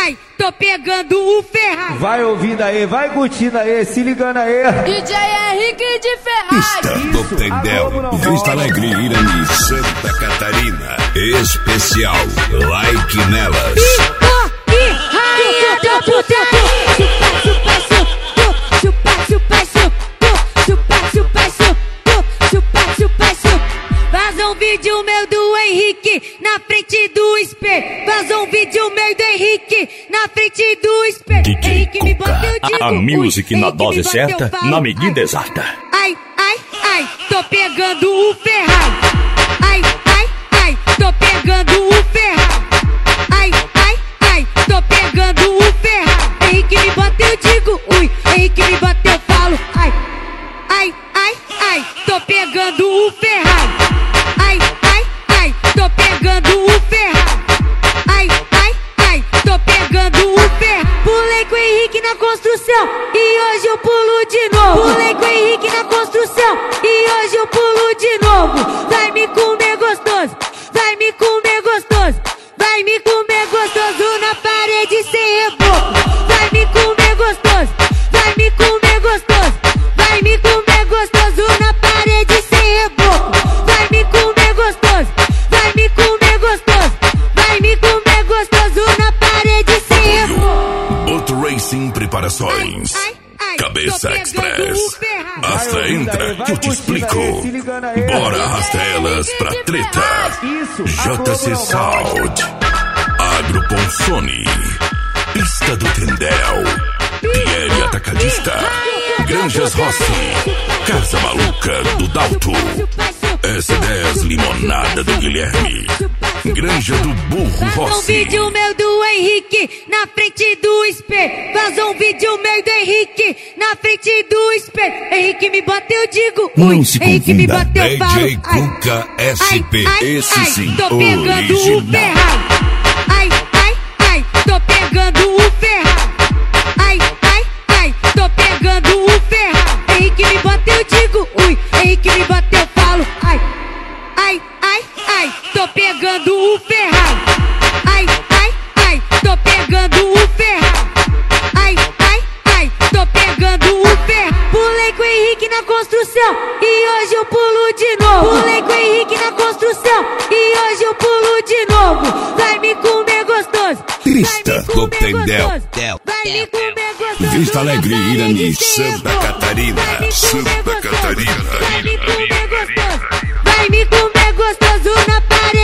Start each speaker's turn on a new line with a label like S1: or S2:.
S1: ai, tô pegando o Ferrari.
S2: Vai ouvindo aí, vai curtindo aí, se ligando aí.
S1: DJ Henrique de Ferrari.
S3: Pista do Tendel, Vista Alegre, Irani, Santa Catarina. Especial, like nelas.
S1: Rainha do boteco. Vaza um vídeo meu do Henrique na frente do espelho. Vaza um vídeo meu do Henrique na frente do espelho.
S4: DJ Cuca, a music na dose certa, na medida exata.
S1: Ai, ai, ai, tô pegando o Ferrari. Ai, ai, ai, tô pegando o Ferrari. Ai, ai, ai, tô pegando o Ferrari. Henrique me bateu, eu digo ui. Henrique me bateu, eu falo ai. Ai, ai, ai, tô pegando o Ferrari. Ai, ai, ai, tô pegando o Ferrari. Ai, ai, ai, tô pegando o Ferrari. Pulei com o Henrique na construção e hoje eu pulo de novo. Pulei com o Henrique na construção e hoje eu pulo de novo. Vai me comer gostoso, vai me comer gostoso, vai me comer gostoso na parede sem reboco. Vai me comer gostoso, vai me comer gostoso, vai me comer gostoso na parede sem reboco. Vai me comer gostoso, vai me comer gostoso, vai me comer gostoso na parede sem reboco.
S3: Boto Racing Preparações. Cabeça Express. Arrasta, entra que eu te explico. Bora, arrasta elas pra treta. JC Sound. Agro Ponsoni. Pista do Tendel. Pierre Atacadista. Granjas Rossi. Casa Maluca do Dalto. S10 Limonada do Guilherme. Granja do Burro Rossi.
S1: Vaza um vídeo meu do Henrique na frente do espelho. Vaza um vídeo meu do Henrique na frente do espelho. Henrique me bateu, eu digo ui.
S3: Não se
S1: Henrique me
S3: confunda,
S1: bateu, eu falo
S3: DJ Cuca SP. Esse sim,
S1: tô pegando o
S3: original.
S1: Ferrari. Ai, ai, ai, tô pegando o Ferrari. Ai, ai, ai, tô pegando o Ferrari. Henrique me bateu, eu digo ui. Henrique me bateu, eu falo ai. Ai, ai, ai, tô pegando o Ferrari. Ai, ai, ai, tô pegando o Ferrari. Ai, ai, ai, tô pegando o Ferrari. Pulei com o Henrique na construção e hoje eu pulo de novo. Pulei com o Henrique na construção e hoje eu pulo de novo. Vai me comer gostoso,
S3: Pista do Tendel.
S1: vai me comer gostoso.
S3: Vista Alegre, Irani, Santa
S1: Vai
S3: Catarina.
S1: me
S3: Santa
S1: comer
S3: Catarina.
S1: gostoso, vai me comer gostoso, vai me comer gostoso na parede.